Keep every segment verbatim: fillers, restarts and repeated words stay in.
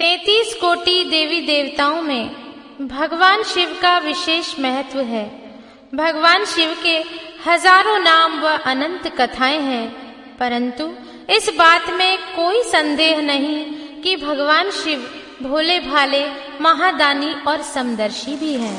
तैंतीस कोटि देवी देवताओं में भगवान शिव का विशेष महत्व है। भगवान शिव के हजारों नाम व अनंत कथाएं हैं, परंतु इस बात में कोई संदेह नहीं कि भगवान शिव भोले भाले, महादानी और समदर्शी भी हैं।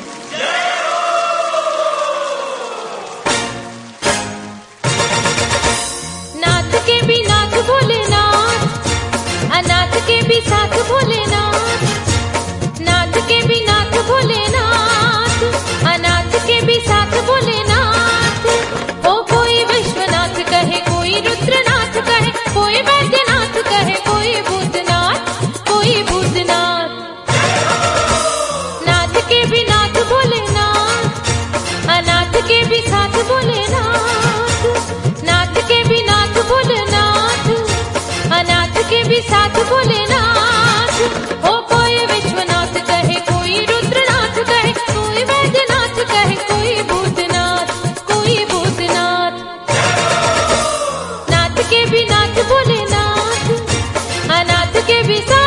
नाथ के भी नाथ भोलेनाथ, अनाथ के भी साथ भोलेनाथ, नाथ के भी नाथ भोलेनाथ, अनाथ के भी साथ भोलेनाथ। ओ कोई विश्वनाथ कहे, कोई रुद्रनाथ कहे, कोई वैद्यनाथ कहे, कोई भूतनाथ, कोई भूतनाथ। नाथ के भी नाथ भोलेनाथ, अनाथ के भी साथ भोलेनाथ, नाथ के भी नाथ भोलेनाथ, अनाथ के भी साथ भोलेनाथ। ओ कोई विश्वनाथ कहे, कोई रुद्रनाथ कहे, कोई वैद्यनाथ कहे, कोई भूतनाथ, कोई भूतनाथ। नाथ के भी नाथ भोलेनाथ, अनाथ के भी साथ